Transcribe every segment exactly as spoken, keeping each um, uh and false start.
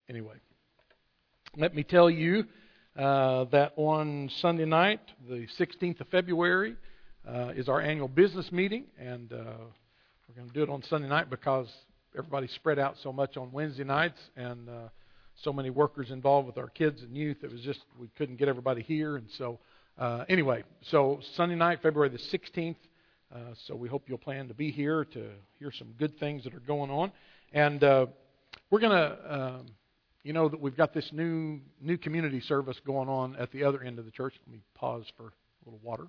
anyway, let me tell you uh, that on Sunday night, the sixteenth of February, uh, is our annual business meeting, and uh, we're going to do it on Sunday night because everybody's spread out so much on Wednesday nights, and uh, so many workers involved with our kids and youth. It was just, we couldn't get everybody here, and so uh, anyway, so Sunday night, February the sixteenth, uh, so we hope you'll plan to be here to hear some good things that are going on, and uh, we're going to, um, you know, that we've got this new new community service going on at the other end of the church. Let me pause for a little water.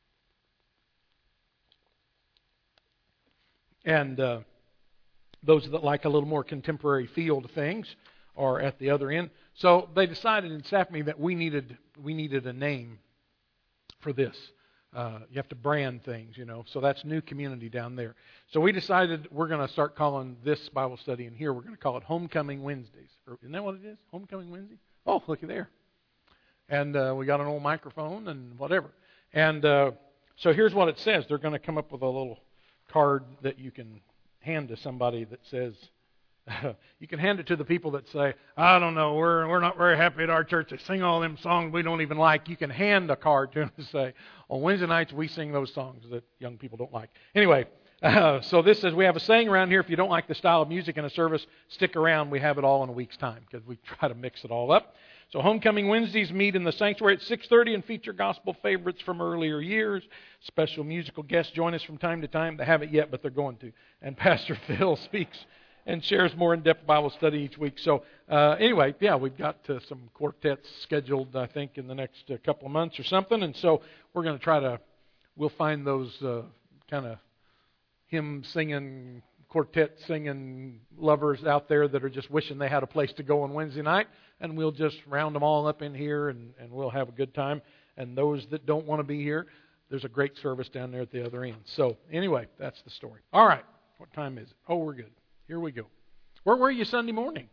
And uh, those that like a little more contemporary feel to things are at the other end. So they decided in staff meeting that we needed we needed a name for this. Uh, you have to brand things, you know. So that's New Community down there. So we decided we're going to start calling this Bible study in here, we're going to call it Homecoming Wednesdays. Or, isn't that what it is? Homecoming Wednesday? Oh, looky there. And uh, we got an old microphone and whatever. And uh, so here's what it says. They're going to come up with a little card that you can hand to somebody that says, you can hand it to the people that say, I don't know, we're we're not very happy at our church. They sing all them songs we don't even like. You can hand a card to them and say, on Wednesday nights we sing those songs that young people don't like. Anyway, uh, so this says we have a saying around here, if you don't like the style of music in a service, stick around. We have it all in a week's time because we try to mix it all up. So Homecoming Wednesdays meet in the sanctuary at six thirty and feature gospel favorites from earlier years. Special musical guests join us from time to time. They haven't yet, but they're going to. And Pastor Phil speaks and shares more in-depth Bible study each week. So uh, anyway, yeah, we've got uh, some quartets scheduled, I think, in the next uh, couple of months or something. And so we're going to try to, we'll find those uh, kind of hymn-singing, quartet-singing lovers out there that are just wishing they had a place to go on Wednesday night. And we'll just round them all up in here, and, and we'll have a good time. And those that don't want to be here, there's a great service down there at the other end. So anyway, that's the story. All right, what time is it? Oh, we're good. Here we go. Where were you Sunday morning?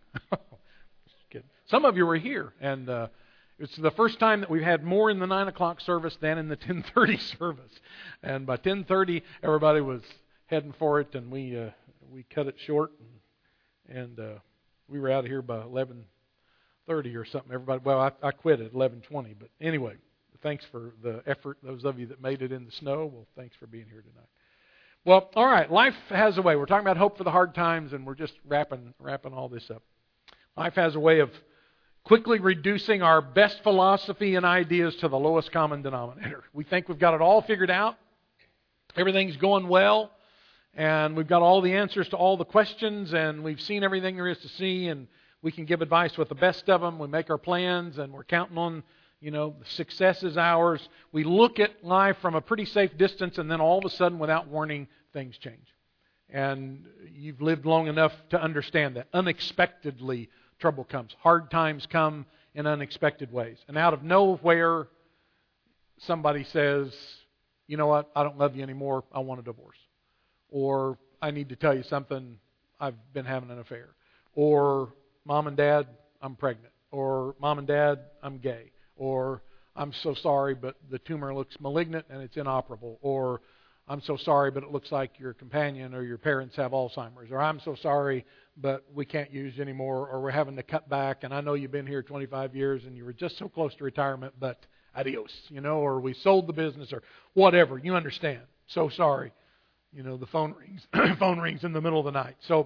Some of you were here, and uh, it's the first time that we've had more in the nine o'clock service than in the ten thirty service. And by ten thirty, everybody was heading for it, and we uh, we cut it short, and, and uh, we were out of here by eleven thirty or something. Everybody, well, I, I quit at eleven twenty, but anyway, thanks for the effort. Those of you that made it in the snow, well, thanks for being here tonight. Well, all right, life has a way. We're talking about hope for the hard times, and we're just wrapping wrapping all this up. Life has a way of quickly reducing our best philosophy and ideas to the lowest common denominator. We think we've got it all figured out. Everything's going well, and we've got all the answers to all the questions, and we've seen everything there is to see, and we can give advice with the best of them. We make our plans, and we're counting on, you know, the success is ours. We look at life from a pretty safe distance, and then all of a sudden, without warning, things change. And you've lived long enough to understand that. Unexpectedly, trouble comes. Hard times come in unexpected ways. And out of nowhere, somebody says, you know what, I don't love you anymore, I want a divorce. Or, I need to tell you something, I've been having an affair. Or, Mom and Dad, I'm pregnant. Or, Mom and Dad, I'm gay. Or, I'm so sorry, but the tumor looks malignant and it's inoperable. Or, I'm so sorry, but it looks like your companion or your parents have Alzheimer's. Or, I'm so sorry, but we can't use you anymore. Or, we're having to cut back. And I know you've been here twenty-five years and you were just so close to retirement, but adios. You know, or we sold the business or whatever. You understand. So sorry. You know, the phone rings. phone rings in the middle of the night. So,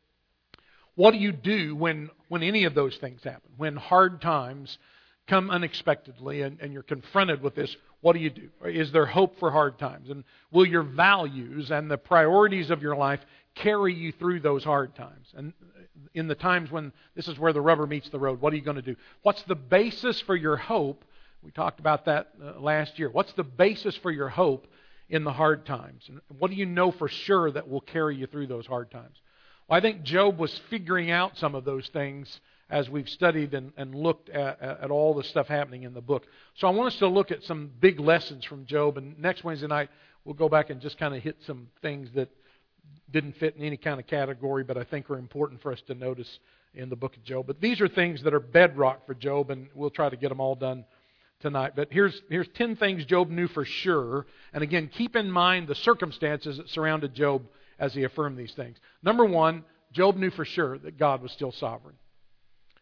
what do you do when, when any of those things happen? When hard times come unexpectedly and, and you're confronted with this, what do you do? Is there hope for hard times? And will your values and the priorities of your life carry you through those hard times? And in the times when this is where the rubber meets the road, what are you going to do? What's the basis for your hope? We talked about that uh, last year. What's the basis for your hope in the hard times? And what do you know for sure that will carry you through those hard times? Well, I think Job was figuring out some of those things as we've studied and, and looked at, at all the stuff happening in the book. So I want us to look at some big lessons from Job. And next Wednesday night, we'll go back and just kind of hit some things that didn't fit in any kind of category, but I think are important for us to notice in the book of Job. But these are things that are bedrock for Job, and we'll try to get them all done tonight. But here's here's ten things Job knew for sure. And again, keep in mind the circumstances that surrounded Job as he affirmed these things. Number one, Job knew for sure that God was still sovereign.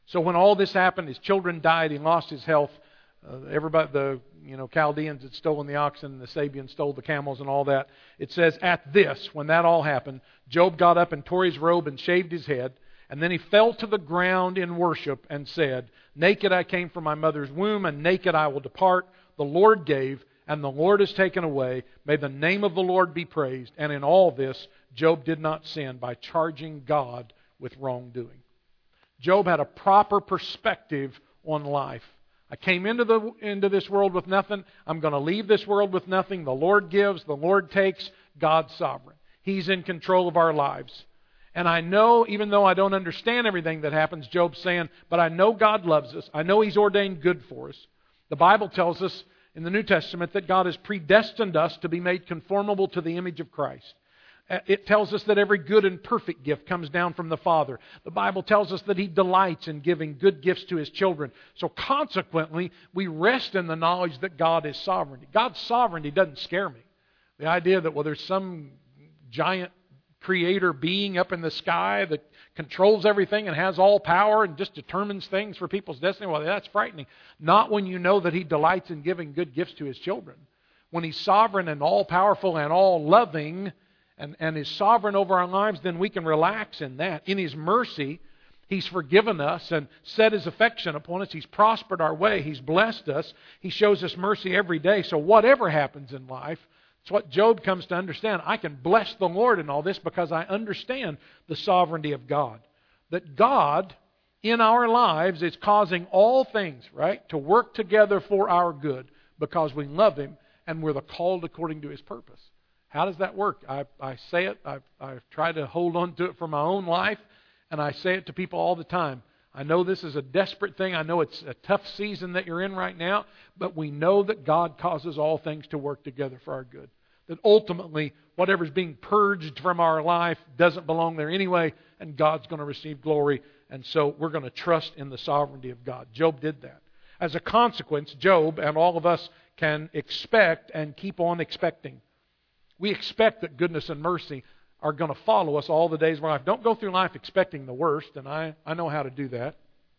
So when all this happened, his children died, he lost his health. Uh, everybody, the you know Chaldeans had stolen the oxen, the Sabians stole the camels and all that. It says, at this, when that all happened, Job got up and tore his robe and shaved his head. And then he fell to the ground in worship and said, naked I came from my mother's womb, and naked I will depart. The Lord gave, and the Lord has taken away. May the name of the Lord be praised. And in all this, Job did not sin by charging God with wrongdoing. Job had a proper perspective on life. I came into the into this world with nothing. I'm going to leave this world with nothing. The Lord gives, the Lord takes. God's sovereign. He's in control of our lives. And I know, even though I don't understand everything that happens, Job's saying, but I know God loves us. I know He's ordained good for us. The Bible tells us in the New Testament that God has predestined us to be made conformable to the image of Christ. It tells us that every good and perfect gift comes down from the Father. The Bible tells us that He delights in giving good gifts to His children. So consequently, we rest in the knowledge that God is sovereign. God's sovereignty doesn't scare me. The idea that, well, there's some giant creator being up in the sky that controls everything and has all power and just determines things for people's destiny, well, that's frightening. Not when you know that He delights in giving good gifts to His children. When He's sovereign and all-powerful and all-loving, And, and is sovereign over our lives, then we can relax in that. In His mercy, He's forgiven us and set His affection upon us. He's prospered our way. He's blessed us. He shows us mercy every day. So whatever happens in life, it's what Job comes to understand. I can bless the Lord in all this because I understand the sovereignty of God. That God, in our lives, is causing all things, right, to work together for our good because we love Him and we're the called according to His purpose. How does that work? I, I say it. I've, I've tried to hold on to it for my own life, and I say it to people all the time. I know this is a desperate thing. I know it's a tough season that you're in right now, but we know that God causes all things to work together for our good. That ultimately, whatever's being purged from our life doesn't belong there anyway, and God's going to receive glory, and so we're going to trust in the sovereignty of God. Job did that. As a consequence, Job and all of us can expect and keep on expecting. We expect that goodness and mercy are going to follow us all the days of our life. Don't go through life expecting the worst, and I, I know how to do that.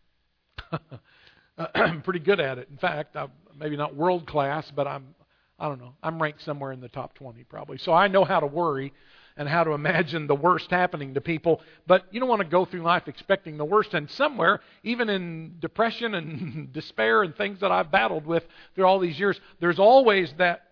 I'm pretty good at it. In fact, I'm maybe not world class, but I'm, I don't know, I'm ranked somewhere in the top twenty probably. So I know how to worry and how to imagine the worst happening to people. But you don't want to go through life expecting the worst. And somewhere, even in depression and despair and things that I've battled with through all these years, there's always that.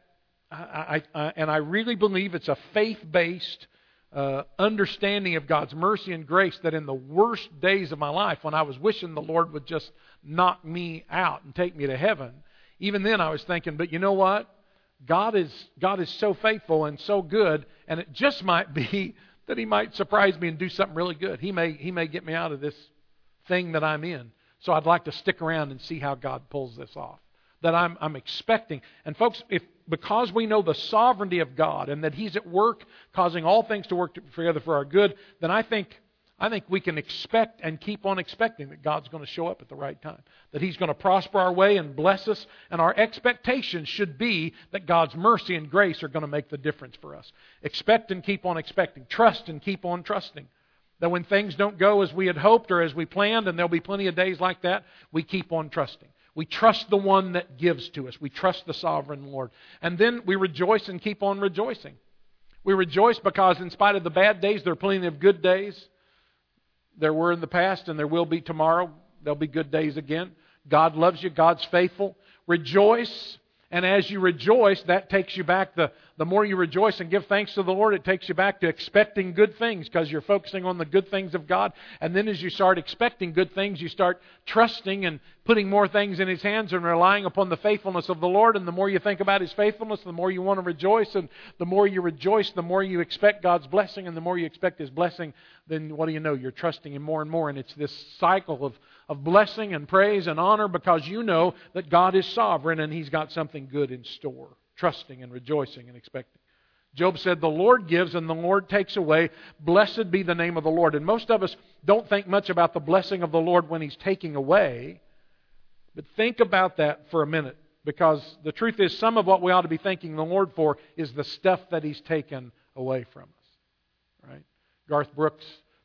I, I, and I really believe it's a faith-based uh, understanding of God's mercy and grace that in the worst days of my life, when I was wishing the Lord would just knock me out and take me to heaven, even then I was thinking, but you know what? God is God is so faithful and so good, and it just might be that He might surprise me and do something really good. He may He may get me out of this thing that I'm in. So I'd like to stick around and see how God pulls this off. That I'm I'm expecting. And folks, if because we know the sovereignty of God and that He's at work causing all things to work together for our good, then I think I think we can expect and keep on expecting that God's going to show up at the right time. That He's going to prosper our way and bless us. And our expectation should be that God's mercy and grace are going to make the difference for us. Expect and keep on expecting. Trust and keep on trusting. That when things don't go as we had hoped or as we planned, and there'll be plenty of days like that, we keep on trusting. We trust the one that gives to us. We trust the sovereign Lord. And then we rejoice and keep on rejoicing. We rejoice because in spite of the bad days, there are plenty of good days. There were in the past and there will be tomorrow. There'll be good days again. God loves you. God's faithful. Rejoice. And as you rejoice, that takes you back. The, the more you rejoice and give thanks to the Lord, it takes you back to expecting good things because you're focusing on the good things of God. And then as you start expecting good things, you start trusting and putting more things in His hands and relying upon the faithfulness of the Lord. And the more you think about His faithfulness, the more you want to rejoice. And the more you rejoice, the more you expect God's blessing. And the more you expect His blessing, then what do you know? You're trusting Him more and more. And it's this cycle of, of blessing and praise and honor because you know that God is sovereign and He's got something good in store. Trusting and rejoicing and expecting. Job said, the Lord gives and the Lord takes away. Blessed be the name of the Lord. And most of us don't think much about the blessing of the Lord when He's taking away. But think about that for a minute. Because the truth is, some of what we ought to be thanking the Lord for is the stuff that He's taken away from us. Right? Garth Brooks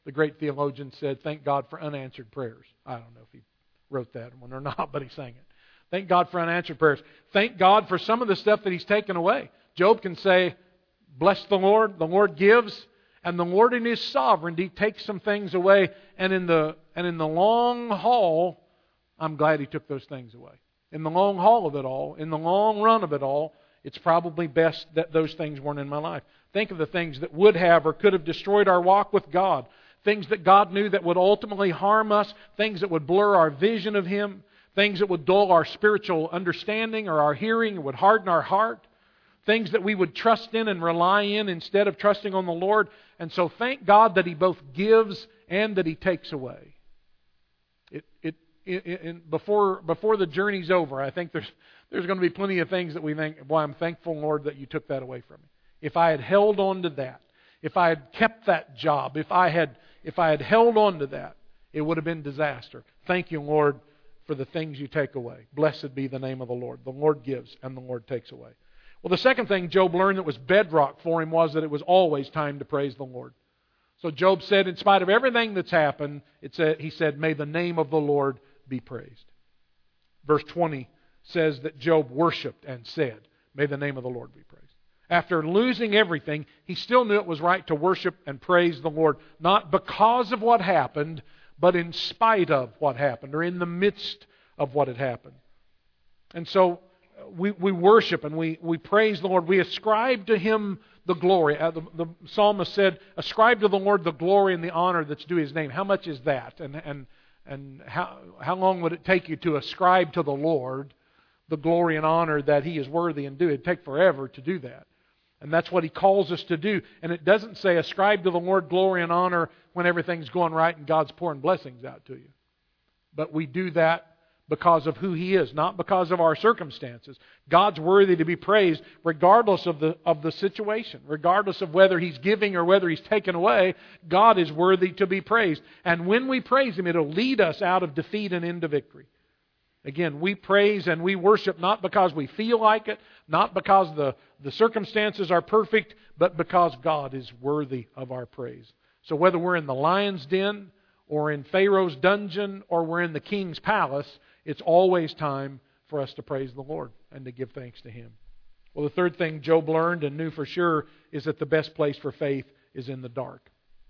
the great theologian, said, thank God for unanswered prayers. I don't know if he wrote that one or not, but he sang it. Thank God for unanswered prayers. Thank God for some of the stuff that He's taken away. Job can say, bless the Lord, the Lord gives, and the Lord in His sovereignty takes some things away. And in the and in the long haul, I'm glad He took those things away. In the long haul of it all, in the long run of it all, it's probably best that those things weren't in my life. Think of the things that would have or could have destroyed our walk with God. Things that God knew that would ultimately harm us. Things that would blur our vision of Him. Things that would dull our spiritual understanding or our hearing, or would harden our heart. Things that we would trust in and rely in instead of trusting on the Lord. And so thank God that He both gives and that He takes away. It, it, it, it, before, before the journey's over, I think there's, there's going to be plenty of things that we think, boy, I'm thankful, Lord, that You took that away from me. If I had held on to that, if I had kept that job, if I had, if I had held on to that, it would have been disaster. Thank You, Lord, for the things You take away. Blessed be the name of the Lord. The Lord gives and the Lord takes away. Well, the second thing Job learned that was bedrock for him was that it was always time to praise the Lord. So Job said, in spite of everything that's happened, it said, he said, may the name of the Lord be praised. Verse twenty says that Job worshipped and said, may the name of the Lord be praised. After losing everything, he still knew it was right to worship and praise the Lord, not because of what happened, but in spite of what happened, or in the midst of what had happened. And so we, we worship and we, we praise the Lord. We ascribe to Him the glory. Uh, the, the psalmist said, ascribe to the Lord the glory and the honor that's due His name. How much is that? And and and how how long would it take you to ascribe to the Lord the glory and honor that He is worthy and due? It'd take forever to do that. And that's what He calls us to do. And it doesn't say ascribe to the Lord glory and honor when everything's going right and God's pouring blessings out to you. But we do that because of who He is, not because of our circumstances. God's worthy to be praised regardless of the of the situation. Regardless of whether He's giving or whether He's taken away, God is worthy to be praised. And when we praise Him, it'll lead us out of defeat and into victory. Again, we praise and we worship not because we feel like it, not because the, the circumstances are perfect, but because God is worthy of our praise. So whether we're in the lion's den, or in Pharaoh's dungeon, or we're in the king's palace, it's always time for us to praise the Lord and to give thanks to Him. Well, the third thing Job learned and knew for sure is that the best place for faith is in the dark.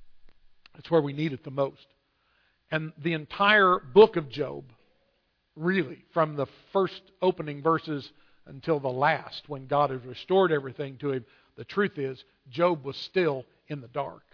It's where we need it the most. And the entire book of Job, really, from the first opening verses until the last, when God has restored everything to him, the truth is, Job was still in the dark.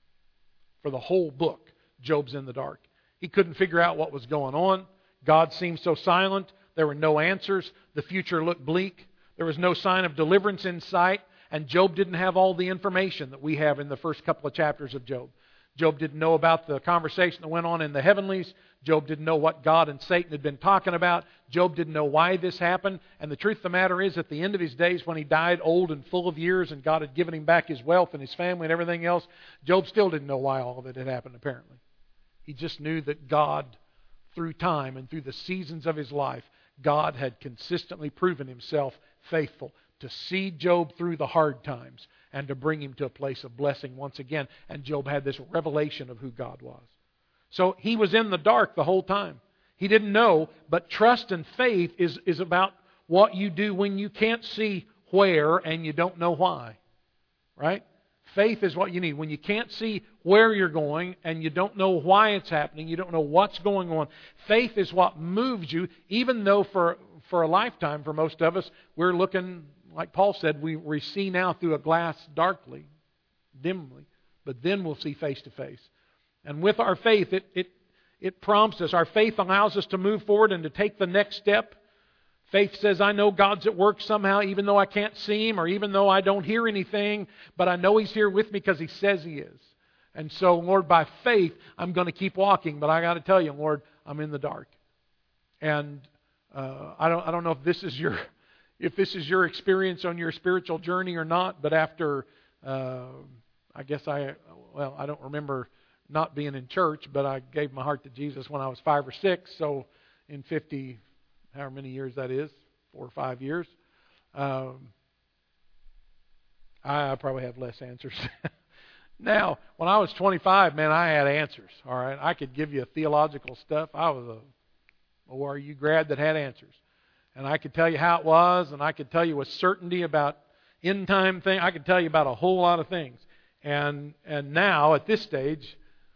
For the whole book, Job's in the dark. He couldn't figure out what was going on. God seemed so silent. There were no answers. The future looked bleak. There was no sign of deliverance in sight. And Job didn't have all the information that we have in the first couple of chapters of Job. Job didn't know about the conversation that went on in the heavenlies. Job didn't know what God and Satan had been talking about. Job didn't know why this happened. And the truth of the matter is, at the end of his days, when he died old and full of years and God had given him back his wealth and his family and everything else, Job still didn't know why all of it had happened, apparently. He just knew that God, through time and through the seasons of his life, God had consistently proven Himself faithful to see Job through the hard times and to bring him to a place of blessing once again. And Job had this revelation of who God was. So he was in the dark the whole time. He didn't know, but trust and faith is, is about what you do when you can't see where and you don't know why. Right? Faith is what you need. When you can't see where you're going and you don't know why it's happening, you don't know what's going on, faith is what moves you, even though for, for a lifetime, for most of us, we're looking, like Paul said, we, we see now through a glass darkly, dimly, but then we'll see face to face. And with our faith, it, it, it prompts us. Our faith allows us to move forward and to take the next step. Faith says, I know God's at work somehow, even though I can't see Him or even though I don't hear anything, but I know He's here with me because He says He is. And so, Lord, by faith, I'm going to keep walking, but I got to tell you, Lord, I'm in the dark. And uh, I don't I don't know if this is your if this is your experience on your spiritual journey or not, but after, uh, I guess I, well, I don't remember not being in church, but I gave my heart to Jesus when I was five or six, so in fifty, however many years that is, four or five years, um, I probably have less answers. Now, when I was twenty-five, man, I had answers. All right, I could give you theological stuff. I was a O R U grad that had answers, and I could tell you how it was, and I could tell you with certainty about end time thing. I could tell you about a whole lot of things. And and now at this stage,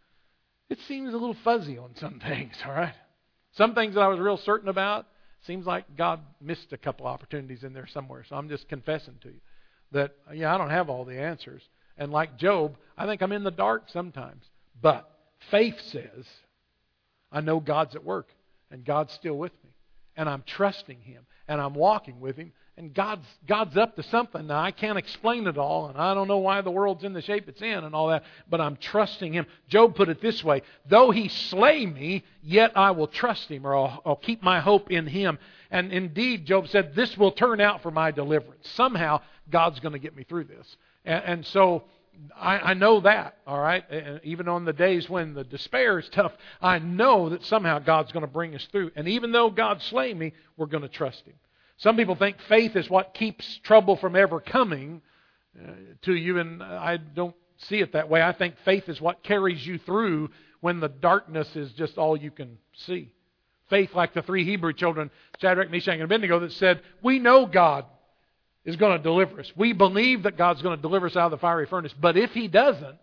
it seems a little fuzzy on some things. All right, some things that I was real certain about. Seems like God missed a couple opportunities in there somewhere. So I'm just confessing to you that, yeah, I don't have all the answers. And like Job, I think I'm in the dark sometimes. But faith says, I know God's at work and God's still with me. And I'm trusting Him and I'm walking with Him. And God's God's up to something. Now, I can't explain it all, and I don't know why the world's in the shape it's in and all that, but I'm trusting Him. Job put it this way, though He slay me, yet I will trust Him, or I'll, I'll keep my hope in Him. And indeed, Job said, this will turn out for my deliverance. Somehow, God's going to get me through this. And, and so, I, I know that, all right? And even on the days when the despair is tough, I know that somehow God's going to bring us through. And even though God slay me, we're going to trust Him. Some people think faith is what keeps trouble from ever coming uh, to you, and I don't see it that way. I think faith is what carries you through when the darkness is just all you can see. Faith like the three Hebrew children, Shadrach, Meshach, and Abednego, that said, we know God is going to deliver us. We believe that God's going to deliver us out of the fiery furnace. But if He doesn't,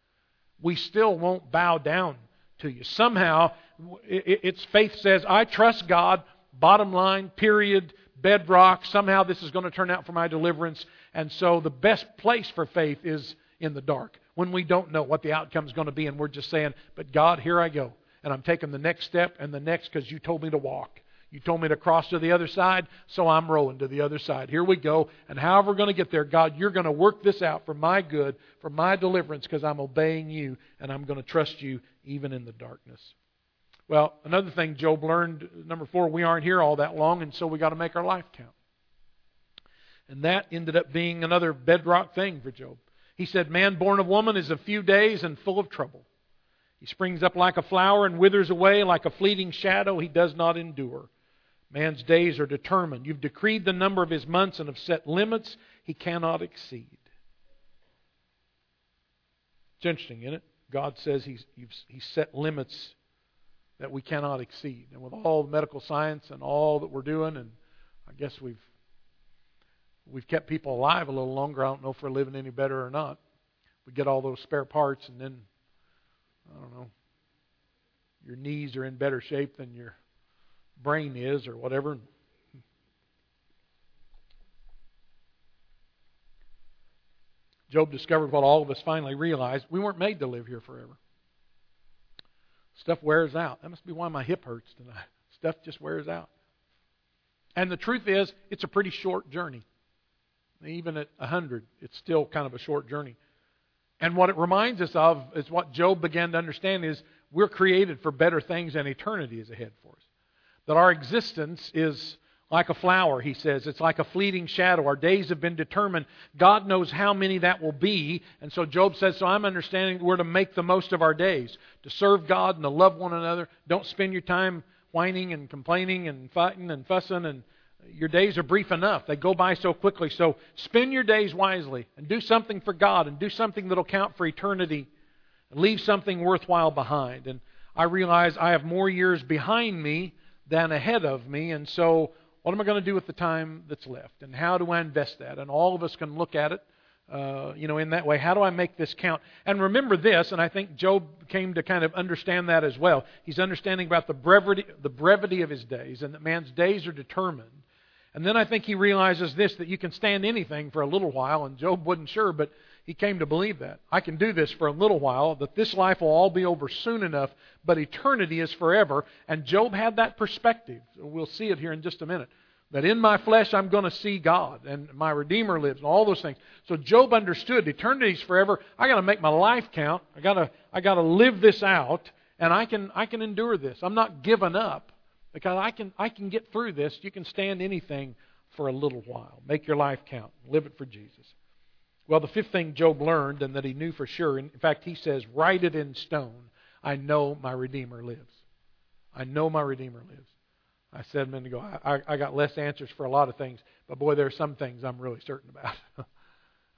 we still won't bow down to you. Somehow, it's faith says, I trust God, bottom line, period, bedrock. Somehow this is going to turn out for my deliverance. And so the best place for faith is in the dark, when we don't know what the outcome is going to be, and we're just saying, but God, here I go. And I'm taking the next step and the next because you told me to walk. You told me to cross to the other side, so I'm rowing to the other side. Here we go. And however we're going to get there, God, you're going to work this out for my good, for my deliverance, because I'm obeying you, and I'm going to trust you even in the darkness. Well, another thing Job learned, number four, we aren't here all that long, and so we got to make our life count. And that ended up being another bedrock thing for Job. He said, man born of woman is a few days and full of trouble. He springs up like a flower and withers away like a fleeting shadow. He does not endure. Man's days are determined. You've decreed the number of his months and have set limits he cannot exceed. It's interesting, isn't it? God says He's, he's set limits that we cannot exceed. And with all the medical science and all that we're doing, and I guess we've we've kept people alive a little longer. I don't know if we're living any better or not. We get all those spare parts, and then, I don't know, your knees are in better shape than your brain is or whatever. Job discovered what all of us finally realized. We weren't made to live here forever. Stuff wears out. That must be why my hip hurts tonight. Stuff just wears out. And the truth is, it's a pretty short journey. Even at one hundred, it's still kind of a short journey. And what it reminds us of is what Job began to understand is we're created for better things, and eternity is ahead for us. That our existence is like a flower, he says. It's like a fleeting shadow. Our days have been determined. God knows how many that will be. And so Job says, so I'm understanding we're to make the most of our days, to serve God and to love one another. Don't spend your time whining and complaining and fighting and fussing. And your days are brief enough. They go by so quickly. So spend your days wisely and do something for God and do something that will count for eternity. And leave something worthwhile behind. And I realize I have more years behind me than ahead of me. And so what am I going to do with the time that's left? And how do I invest that? And all of us can look at it, uh, you know, in that way. How do I make this count? And remember this, and I think Job came to kind of understand that as well. He's understanding about the brevity, the brevity of his days, and that man's days are determined. And then I think he realizes this, that you can stand anything for a little while, and Job wasn't sure, but he came to believe that. I can do this for a little while, that this life will all be over soon enough, but eternity is forever. And Job had that perspective. We'll see it here in just a minute. That in my flesh I'm going to see God, and my Redeemer lives, and all those things. So Job understood eternity is forever. I got to make my life count. I got to I got to live this out, and I can I can endure this. I'm not giving up because I can I can get through this. You can stand anything for a little while. Make your life count. Live it for Jesus. Well, the fifth thing Job learned, and that he knew for sure, in fact, he says, write it in stone. I know my Redeemer lives. I know my Redeemer lives. I said a minute ago, I, I got less answers for a lot of things, but boy, there are some things I'm really certain about.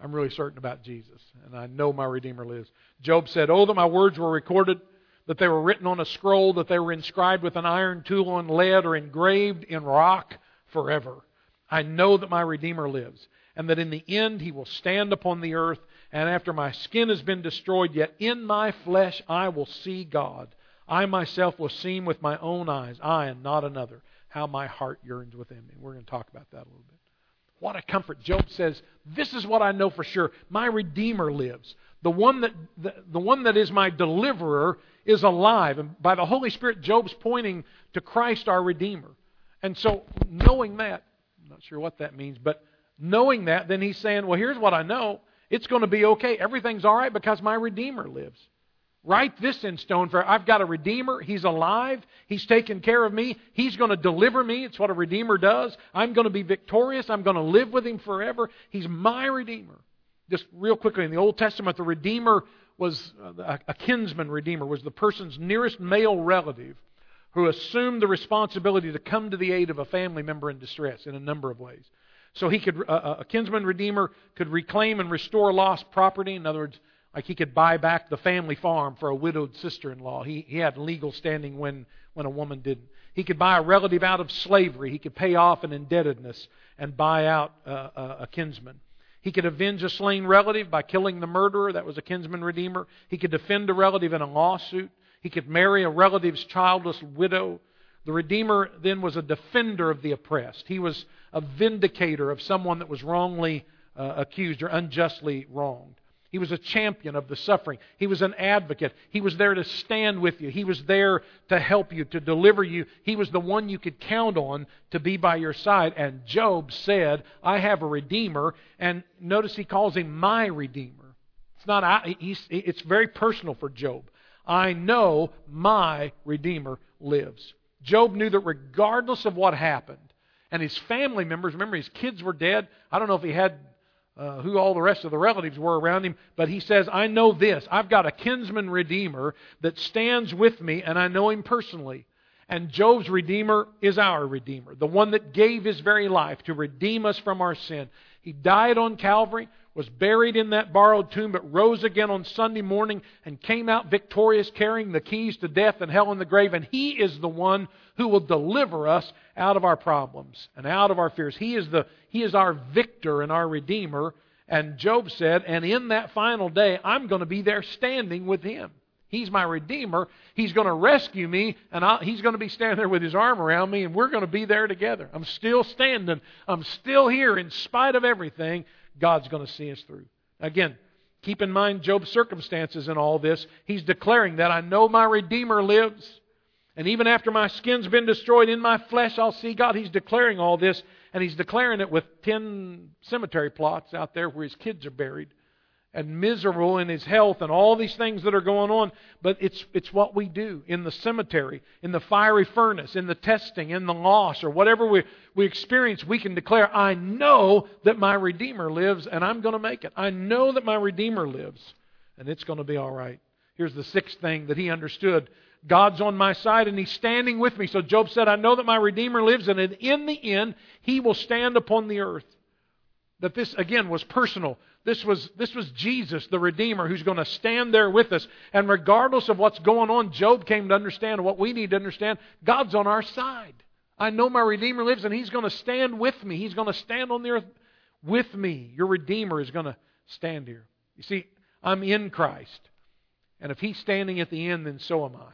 I'm really certain about Jesus, and I know my Redeemer lives. Job said, "Oh, that my words were recorded, that they were written on a scroll, that they were inscribed with an iron tool in lead or engraved in rock forever. I know that my Redeemer lives, and that in the end He will stand upon the earth, and after my skin has been destroyed, yet in my flesh I will see God. I myself will see Him with my own eyes, I and not another. How my heart yearns within me." We're going to talk about that a little bit. What a comfort. Job says, this is what I know for sure. My Redeemer lives. The one that the, the one that is my deliverer is alive. And by the Holy Spirit, Job's pointing to Christ, our Redeemer. And so, knowing that, I'm not sure what that means, but knowing that, then he's saying, well, here's what I know. It's going to be okay. Everything's all right because my Redeemer lives. Write this in stone, for I've got a Redeemer. He's alive. He's taken care of me. He's going to deliver me. It's what a Redeemer does. I'm going to be victorious. I'm going to live with Him forever. He's my Redeemer. Just real quickly, in the Old Testament, the Redeemer was, uh, a kinsman Redeemer was the person's nearest male relative who assumed the responsibility to come to the aid of a family member in distress in a number of ways. So he could, uh, a kinsman Redeemer could reclaim and restore lost property. In other words, like he could buy back the family farm for a widowed sister-in-law. He, he had legal standing when, when a woman didn't. He could buy a relative out of slavery. He could pay off an indebtedness and buy out uh, a, a kinsman. He could avenge a slain relative by killing the murderer. That was a kinsman redeemer. He could defend a relative in a lawsuit. He could marry a relative's childless widow. The Redeemer then was a defender of the oppressed. He was a vindicator of someone that was wrongly uh, accused or unjustly wronged. He was a champion of the suffering. He was an advocate. He was there to stand with you. He was there to help you, to deliver you. He was the one you could count on to be by your side. And Job said, I have a Redeemer. And notice he calls Him my Redeemer. It's not. I, he's, it's very personal for Job. I know my Redeemer lives. Job knew that regardless of what happened, and his family members, remember his kids were dead. I don't know if he had Uh, who all the rest of the relatives were around him. But he says, I know this. I've got a kinsman Redeemer that stands with me, and I know Him personally. And Job's Redeemer is our Redeemer, the one that gave His very life to redeem us from our sin. He died on Calvary, was buried in that borrowed tomb, but rose again on Sunday morning and came out victorious, carrying the keys to death and hell and the grave. And He is the one who will deliver us out of our problems and out of our fears. He is the He is our victor and our Redeemer. And Job said, and in that final day, I'm going to be there standing with Him. He's my Redeemer. He's going to rescue me, and I'll, He's going to be standing there with His arm around me, and we're going to be there together. I'm still standing. I'm still here in spite of everything. God's going to see us through. Again, keep in mind Job's circumstances in all this. He's declaring that I know my Redeemer lives. And even after my skin's been destroyed, in my flesh I'll see God. He's declaring all this. And he's declaring it with ten cemetery plots out there where his kids are buried. And miserable in his health and all these things that are going on. But it's it's what we do in the cemetery, in the fiery furnace, in the testing, in the loss, or whatever we, we experience, we can declare, I know that my Redeemer lives and I'm going to make it. I know that my Redeemer lives and it's going to be all right. Here's the sixth thing that he understood. God's on my side and He's standing with me. So Job said, I know that my Redeemer lives, and in the end, He will stand upon the earth. That this, again, was personal. This was, this was Jesus, the Redeemer, who's going to stand there with us. And regardless of what's going on, Job came to understand what we need to understand. God's on our side. I know my Redeemer lives, and He's going to stand with me. He's going to stand on the earth with me. Your Redeemer is going to stand here. You see, I'm in Christ. And if He's standing at the end, then so am I.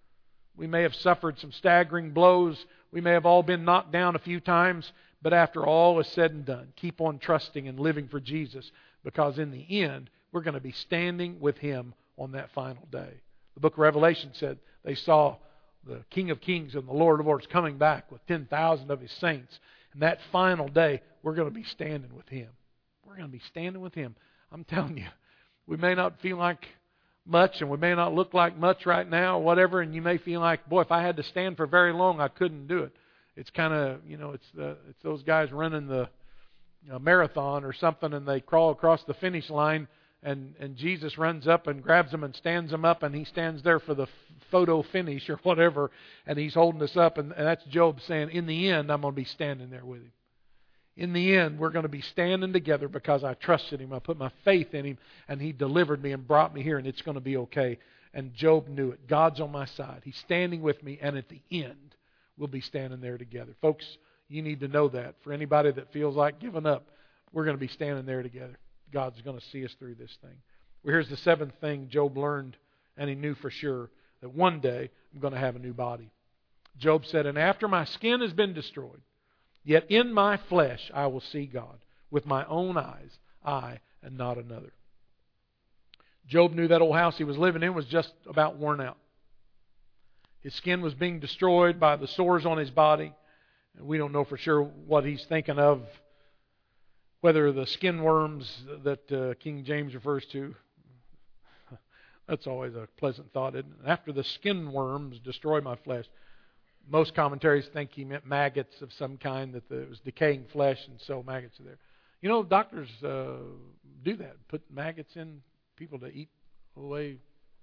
We may have suffered some staggering blows. We may have all been knocked down a few times. But after all is said and done, keep on trusting and living for Jesus. Because in the end, we're going to be standing with Him on that final day. The book of Revelation said they saw the King of Kings and the Lord of Lords coming back with ten thousand of His saints. And that final day, we're going to be standing with Him. We're going to be standing with Him. I'm telling you, we may not feel like much, and we may not look like much right now or whatever, and you may feel like, boy, if I had to stand for very long, I couldn't do it. It's kind of, you know, it's the it's those guys running the you know, marathon or something, and they crawl across the finish line, and, and Jesus runs up and grabs them and stands them up, and He stands there for the photo finish or whatever, and He's holding us up, and, and that's Job saying, in the end, I'm going to be standing there with Him. In the end, we're going to be standing together because I trusted Him. I put my faith in Him, and He delivered me and brought me here, and it's going to be okay. And Job knew it. God's on my side. He's standing with me, and at the end, we'll be standing there together. Folks, you need to know that. For anybody that feels like giving up, we're going to be standing there together. God's going to see us through this thing. Well, here's the seventh thing Job learned, and he knew for sure that one day I'm going to have a new body. Job said, and after my skin has been destroyed, yet in my flesh I will see God. With my own eyes, I and not another. Job knew that old house he was living in was just about worn out. His skin was being destroyed by the sores on his body. We don't know for sure what he's thinking of, whether the skin worms that uh, King James refers to. That's always a pleasant thought, isn't it? After the skin worms destroy my flesh. Most commentaries think he meant maggots of some kind, that the, it was decaying flesh, and so maggots are there. You know, doctors uh, do that, put maggots in people to eat away.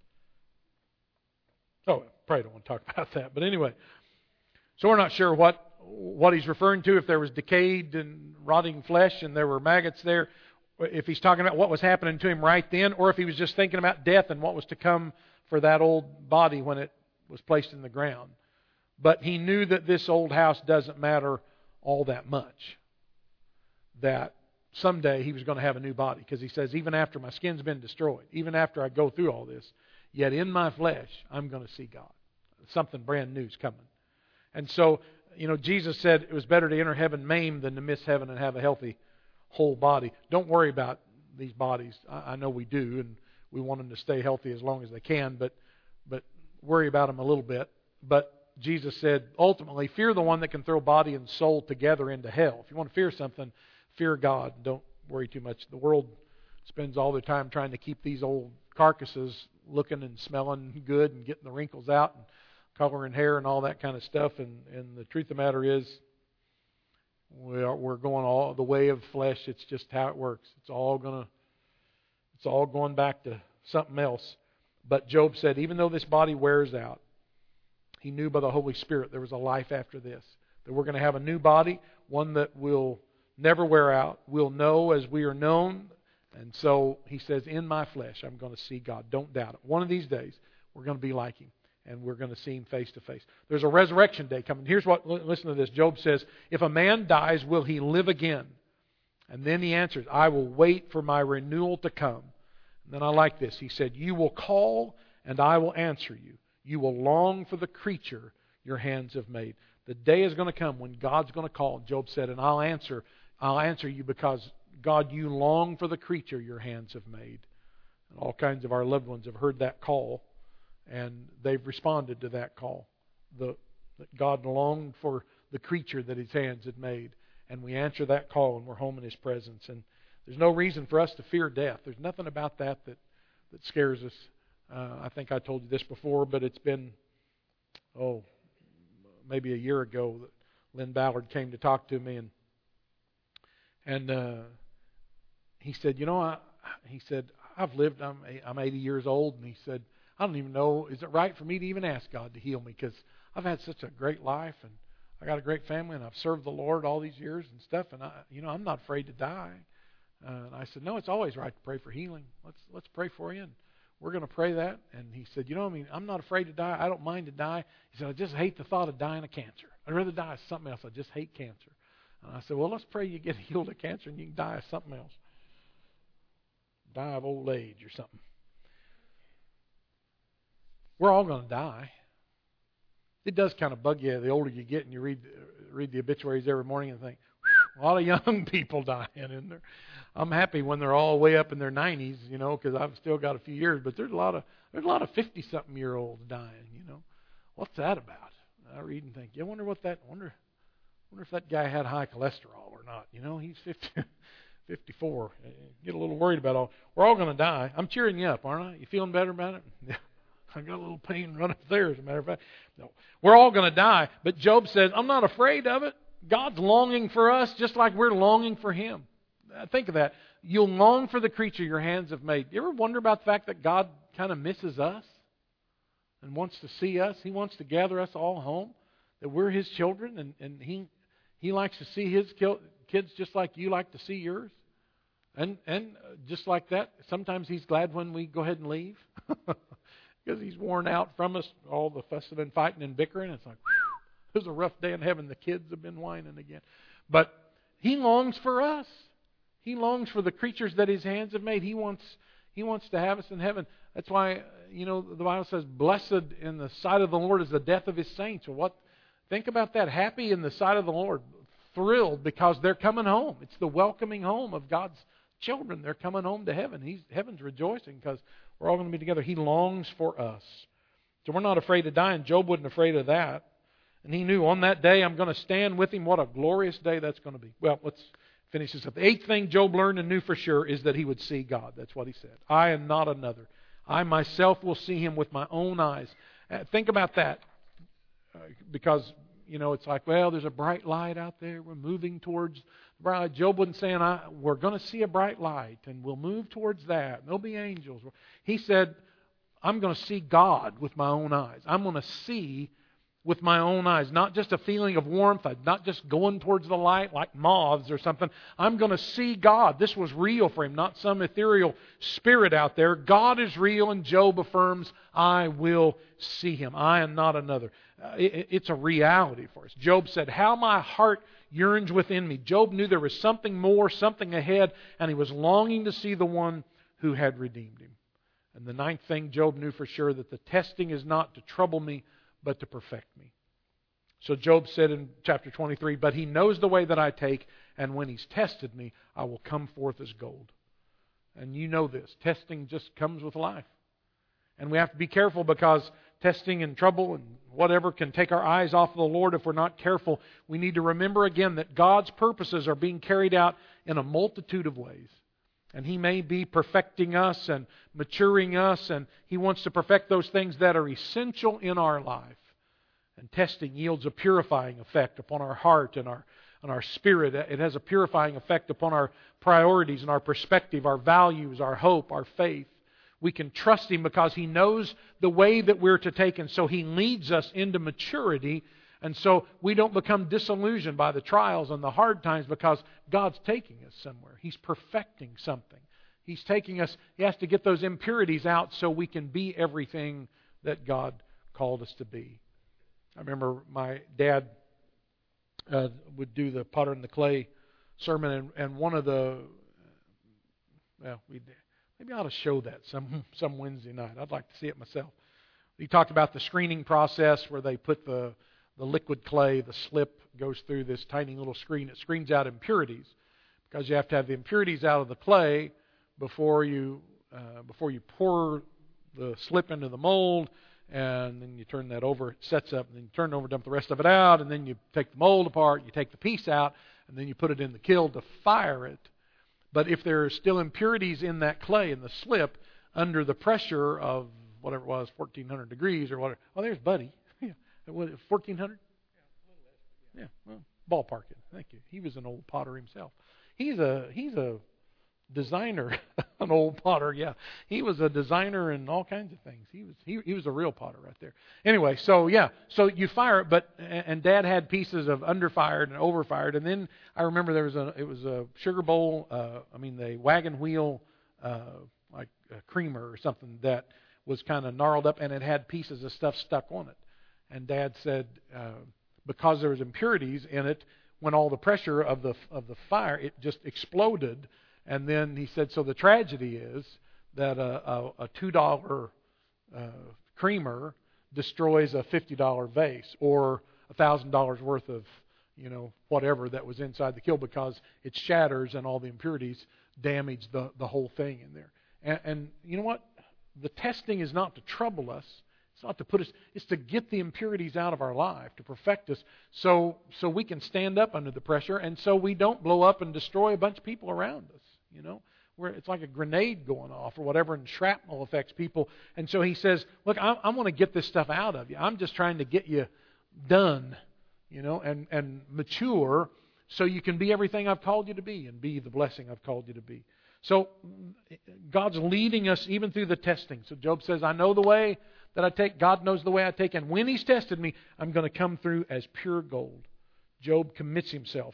Oh, probably don't want to talk about that. But anyway, so we're not sure what what he's referring to, if there was decayed and rotting flesh and there were maggots there, if he's talking about what was happening to him right then, or if he was just thinking about death and what was to come for that old body when it was placed in the ground. But he knew that this old house doesn't matter all that much. That someday he was going to have a new body. Because he says, even after my skin's been destroyed, even after I go through all this, yet in my flesh, I'm going to see God. Something brand new is coming. And so, you know, Jesus said it was better to enter heaven maimed than to miss heaven and have a healthy whole body. Don't worry about these bodies. I, I know we do, and we want them to stay healthy as long as they can, but but worry about them a little bit. But Jesus said, ultimately, fear the one that can throw body and soul together into hell. If you want to fear something, fear God. Don't worry too much. The world spends all their time trying to keep these old carcasses looking and smelling good and getting the wrinkles out and coloring hair and all that kind of stuff. And, and the truth of the matter is, we are, we're going all the way of flesh. It's just how it works. It's all gonna, it's all going back to something else. But Job said, even though this body wears out, he knew by the Holy Spirit there was a life after this. That we're going to have a new body, one that will never wear out. We'll know as we are known. And so he says, in my flesh, I'm going to see God. Don't doubt it. One of these days, we're going to be like Him. And we're going to see Him face to face. There's a resurrection day coming. Here's what, listen to this. Job says, if a man dies, will he live again? And then he answers, I will wait for my renewal to come. And then I like this. He said, you will call and I will answer you. You will long for the creature your hands have made. The day is going to come when God's going to call. Job said, and I'll answer, I'll answer you because, God, you long for the creature your hands have made. And all kinds of our loved ones have heard that call, and they've responded to that call. The, that God longed for the creature that His hands had made. And we answer that call, and we're home in His presence. And there's no reason for us to fear death. There's nothing about that that, that scares us. Uh, I think I told you this before, but it's been, oh, maybe a year ago that Lynn Ballard came to talk to me, and and uh, he said, you know, I, he said, I've lived, I'm I'm eighty years old, and he said, I don't even know, is it right for me to even ask God to heal me? Because I've had such a great life, and I got a great family, and I've served the Lord all these years and stuff, and I, you know, I'm not afraid to die. Uh, and I said, no, it's always right to pray for healing. Let's let's pray for you. And we're going to pray that. And he said, you know, I mean, I'm not afraid to die. I don't mind to die. He said, I just hate the thought of dying of cancer. I'd rather die of something else. I just hate cancer. And I said, well, let's pray you get healed of cancer and you can die of something else. Die of old age or something. We're all going to die. It does kind of bug you the older you get and you read read the obituaries every morning and think, a lot of young people dying in there. I'm happy when they're all way up in their nineties, you know, because I've still got a few years. But there's a lot of there's a lot of fifty-something year olds dying. You know, what's that about? I read and think, yeah, I wonder what that wonder wonder if that guy had high cholesterol or not. You know, he's fifty, fifty-four. Get a little worried about all. We're all going to die. I'm cheering you up, aren't I? You feeling better about it? Yeah. I got a little pain running up there, as a matter of fact. No, we're all going to die. But Job says, I'm not afraid of it. God's longing for us just like we're longing for Him. Think of that. You'll long for the creature your hands have made. You ever wonder about the fact that God kind of misses us and wants to see us? He wants to gather us all home, that we're His children, and, and He He likes to see His kids just like you like to see yours? And and just like that, sometimes He's glad when we go ahead and leave because He's worn out from us, all the fussing and fighting and bickering. It's like, whew, it was a rough day in heaven. The kids have been whining again. But He longs for us. He longs for the creatures that His hands have made. He wants He wants to have us in heaven. That's why, you know, the Bible says, blessed in the sight of the Lord is the death of His saints. Well, what? Think about that. Happy in the sight of the Lord. Thrilled because they're coming home. It's the welcoming home of God's children. They're coming home to heaven. He's, heaven's rejoicing because we're all going to be together. He longs for us. So we're not afraid of dying. Job wasn't afraid of that. And he knew on that day I'm going to stand with Him. What a glorious day that's going to be. Well, let's finish this up. The eighth thing Job learned and knew for sure is that he would see God. That's what he said. I and not another. I myself will see Him with my own eyes. Uh, think about that. Uh, because, you know, it's like, well, there's a bright light out there. We're moving towards the bright light. Job wasn't saying, I, we're going to see a bright light and we'll move towards that. And there'll be angels. He said, I'm going to see God with my own eyes. I'm going to see with my own eyes. Not just a feeling of warmth. Not just going towards the light like moths or something. I'm going to see God. This was real for him, not some ethereal spirit out there. God is real, and Job affirms, I will see Him. I am not another. Uh, it, it's a reality for us. Job said, how my heart yearns within me. Job knew there was something more, something ahead, and he was longing to see the one who had redeemed him. And the ninth thing Job knew for sure, that the testing is not to trouble me, but to perfect me. So Job said in chapter twenty-three, but He knows the way that I take, and when He's tested me, I will come forth as gold. And you know this. Testing just comes with life. And we have to be careful because testing and trouble and whatever can take our eyes off of the Lord if we're not careful. We need to remember again that God's purposes are being carried out in a multitude of ways. And He may be perfecting us and maturing us, and He wants to perfect those things that are essential in our life. And testing yields a purifying effect upon our heart and our, and our spirit. It has a purifying effect upon our priorities and our perspective, our values, our hope, our faith. We can trust Him because He knows the way that we're to take, and so He leads us into maturity. And so we don't become disillusioned by the trials and the hard times because God's taking us somewhere. He's perfecting something. He's taking us, He has to get those impurities out so we can be everything that God called us to be. I remember my dad uh, would do the potter and the clay sermon, and, and one of the, well, we maybe I ought to show that some, some Wednesday night. I'd like to see it myself. He talked about the screening process where they put the The liquid clay, the slip, goes through this tiny little screen. It screens out impurities because you have to have the impurities out of the clay before you uh, before you pour the slip into the mold, and then you turn that over. It sets up, and then you turn it over, dump the rest of it out, and then you take the mold apart, you take the piece out, and then you put it in the kiln to fire it. But if there are still impurities in that clay, in the slip, under the pressure of whatever it was, fourteen hundred degrees or whatever. Oh, there's Buddy. fourteen hundred? Yeah, well, ballpark it. Thank you. He was an old potter himself. He's a he's a designer, an old potter. Yeah, he was a designer and all kinds of things. He was he he was a real potter right there. Anyway, so yeah, so you fire it, but and Dad had pieces of underfired and overfired, and then I remember there was a it was a sugar bowl. Uh, I mean the wagon wheel, uh, like a creamer or something that was kind of gnarled up, and it had pieces of stuff stuck on it. And Dad said, uh, because there was impurities in it, when all the pressure of the of the fire, it just exploded. And then he said, so the tragedy is that a, a, a two dollar uh, creamer destroys a fifty dollar vase or a thousand dollars worth of, you know, whatever that was inside the kiln because it shatters and all the impurities damage the the whole thing in there. And, and you know what? The testing is not to trouble us. It's not to put us, it's to get the impurities out of our life, to perfect us so so we can stand up under the pressure and so we don't blow up and destroy a bunch of people around us, you know. Where it's like a grenade going off or whatever, and shrapnel affects people. And so he says, look, I, I want to get this stuff out of you. I'm just trying to get you done, you know, and, and mature so you can be everything I've called you to be and be the blessing I've called you to be. So God's leading us even through the testing. So Job says, I know the way that I take. God knows the way I take. And when He's tested me, I'm going to come through as pure gold. Job commits himself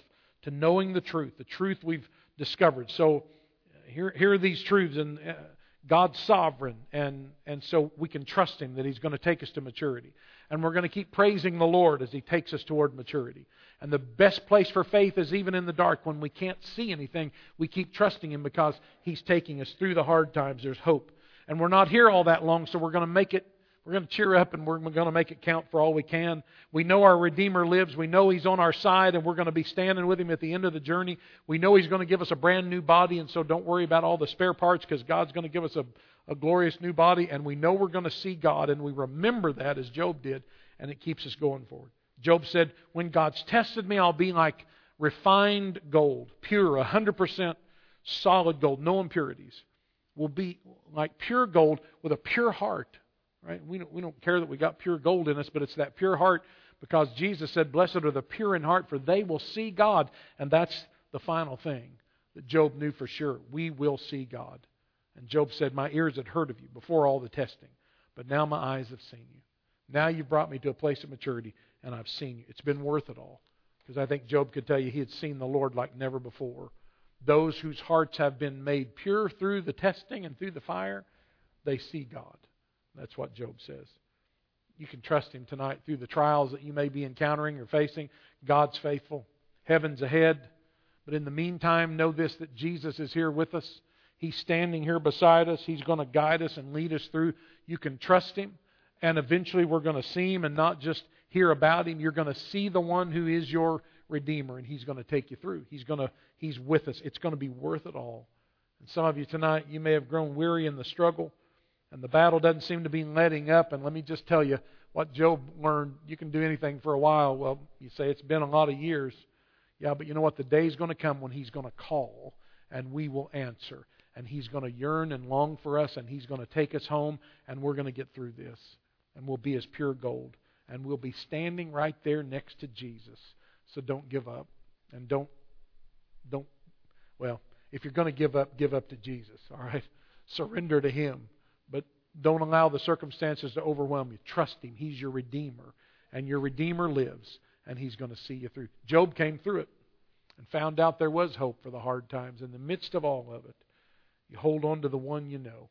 to knowing the truth, the truth we've discovered. So here, here are these truths, and uh, God's sovereign, and, and so we can trust Him that He's going to take us to maturity. And we're going to keep praising the Lord as He takes us toward maturity. And the best place for faith is even in the dark when we can't see anything. We keep trusting Him because He's taking us through the hard times. There's hope. And we're not here all that long, so we're going to make it, we're going to cheer up and we're going to make it count for all we can. We know our Redeemer lives. We know He's on our side and we're going to be standing with Him at the end of the journey. We know He's going to give us a brand new body, and so don't worry about all the spare parts because God's going to give us a, a glorious new body, and we know we're going to see God, and we remember that as Job did, and it keeps us going forward. Job said, when God's tested me, I'll be like refined gold, pure, one hundred percent solid gold, no impurities. We'll be like pure gold with a pure heart. Right? We don't, we don't care that we got pure gold in us, but it's that pure heart because Jesus said, blessed are the pure in heart, for they will see God. And that's the final thing that Job knew for sure. We will see God. And Job said, my ears had heard of you before all the testing, but now my eyes have seen you. Now you've brought me to a place of maturity, and I've seen you. It's been worth it all. Because I think Job could tell you he had seen the Lord like never before. Those whose hearts have been made pure through the testing and through the fire, they see God. That's what Job says. You can trust Him tonight through the trials that you may be encountering or facing. God's faithful. Heaven's ahead. But in the meantime, know this, that Jesus is here with us. He's standing here beside us. He's going to guide us and lead us through. You can trust Him. And eventually we're going to see Him and not just hear about Him. You're going to see the one who is your Redeemer, and He's going to take you through. He's going to, He's with us. It's going to be worth it all. And some of you tonight, you may have grown weary in the struggle, and the battle doesn't seem to be letting up. And let me just tell you what Job learned. You can do anything for a while. Well, you say it's been a lot of years. Yeah, but you know what? The day's going to come when He's going to call, and we will answer. And He's going to yearn and long for us, and He's going to take us home, and we're going to get through this. And we'll be as pure gold. And we'll be standing right there next to Jesus. So don't give up. And don't, don't, well, if you're going to give up, give up to Jesus. All right? Surrender to Him. But don't allow the circumstances to overwhelm you. Trust Him. He's your Redeemer. And your Redeemer lives. And He's going to see you through. Job came through it and found out there was hope for the hard times. In the midst of all of it, you hold on to the one you know.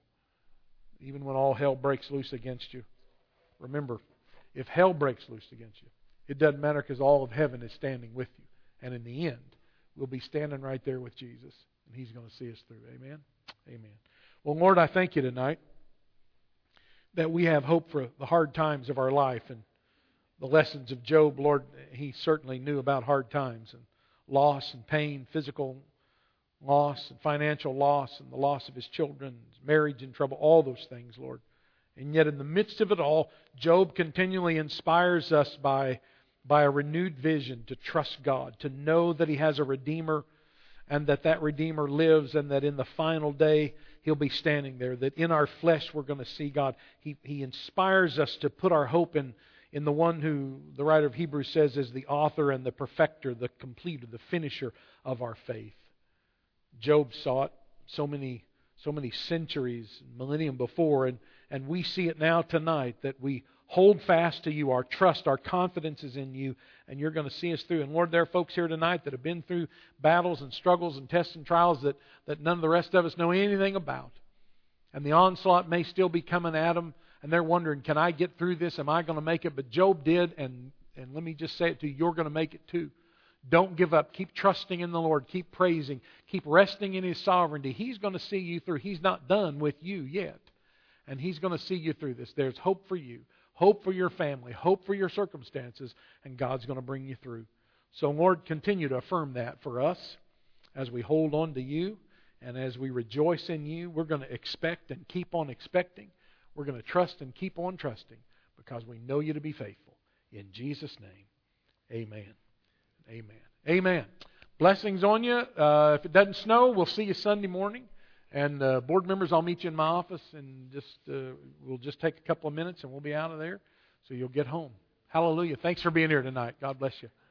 Even when all hell breaks loose against you. Remember, if hell breaks loose against you, it doesn't matter because all of heaven is standing with you. And in the end, we'll be standing right there with Jesus. And He's going to see us through. Amen? Amen. Well, Lord, I thank You tonight that we have hope for the hard times of our life. And the lessons of Job, Lord, he certainly knew about hard times and loss and pain, physical loss and financial loss and the loss of his children, marriage in trouble, all those things, Lord. And yet in the midst of it all, Job continually inspires us by, by a renewed vision to trust God, to know that he has a Redeemer and that that Redeemer lives and that in the final day He'll be standing there, that in our flesh we're going to see God. He, he inspires us to put our hope in, in the one who the writer of Hebrews says is the author and the perfecter, the completer, the finisher of our faith. Job saw it so many so many centuries, millennium before, and, and we see it now tonight that we hold fast to You. Our trust, our confidence is in You, and You're going to see us through. And Lord, there are folks here tonight that have been through battles and struggles and tests and trials that, that none of the rest of us know anything about. And the onslaught may still be coming at them, and they're wondering, can I get through this? Am I going to make it? But Job did, and, and let me just say it to you, you're going to make it too. Don't give up. Keep trusting in the Lord. Keep praising. Keep resting in His sovereignty. He's going to see you through. He's not done with you yet. And He's going to see you through this. There's hope for you. Hope for your family. Hope for your circumstances. And God's going to bring you through. So, Lord, continue to affirm that for us as we hold on to You. And as we rejoice in You, we're going to expect and keep on expecting. We're going to trust and keep on trusting because we know You to be faithful. In Jesus' name, amen. Amen. Amen. Blessings on you. Uh, if it doesn't snow, we'll see you Sunday morning. And uh, board members, I'll meet you in my office, and just uh, we'll just take a couple of minutes, and we'll be out of there, so you'll get home. Hallelujah. Thanks for being here tonight. God bless you.